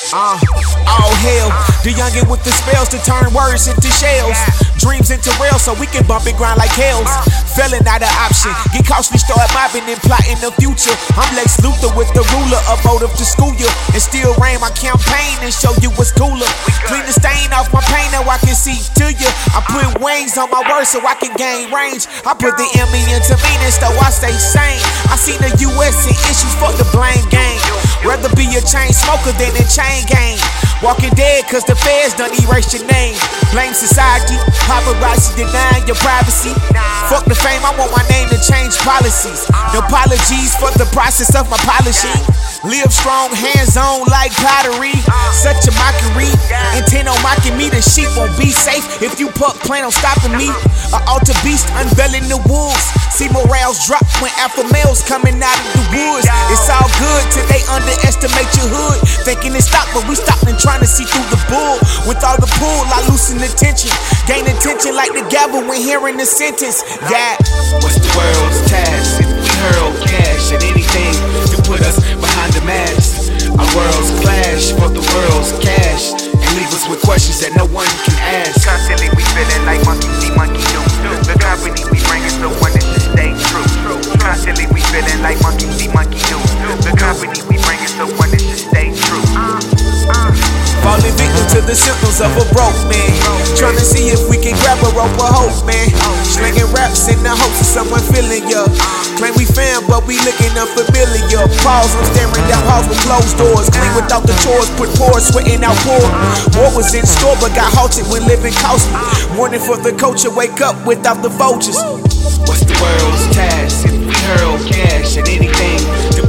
All hail, the youngin' with the spells to turn words into shells, dreams into rails so we can bump and grind like hells. Failing not an option, get costly, start mobbing and plotting the future. I'm Lex Luthor with the ruler of motive to school you, and still rain my campaign and show you what's cooler. Clean the stain off my pain now I can see to you. I put wings on my words so I can gain range. I put the M-E into meaning so I stay sane. I seen the US in issues, fuck the blame game. Rather be a chain smoker than a chain gang. Walking dead cause the feds done erased your name. Blame society, paparazzi denying your privacy. Fuck the fame, I want my name to change policies. No apologies for the process of my polishing. Live strong, hands on like pottery. Such a mockery, intent on mocking me. The sheep won't be safe if you plan on stopping me. A altar beast unveiling the wolves. See morals drop when alpha males coming out of the woods. It's all good till they underestimate your hood. Thinking it stopped, but we stopped and trying to see through the bull. With all the pull, I loosen the tension. Gain attention like the gavel when hearing the sentence. Yeah. What's the world's task if we hurl cash at anything to put us behind the mask? Our worlds clash for the world's cash and leave us with questions that no one can ask. Constantly we feeling like monkey see, monkey do. The company we bring is the one that should stay true. Constantly we feeling like monkey see, monkey do. The company we bring is the one that should stay true. Falling victim to the symptoms of a broke man. Trying to see if we can grab a rope of hope, man. Slinging raps in the hopes of someone feeling ya. Claim we fam, but we looking unfamiliar. Pause, I'm staring down halls with closed doors. Clean without the chores, put pores, sweating out poor. War was in store, but got halted when living cost me. Warning for the culture, wake up without the vultures. What's the world's task if we hurl cash at anything to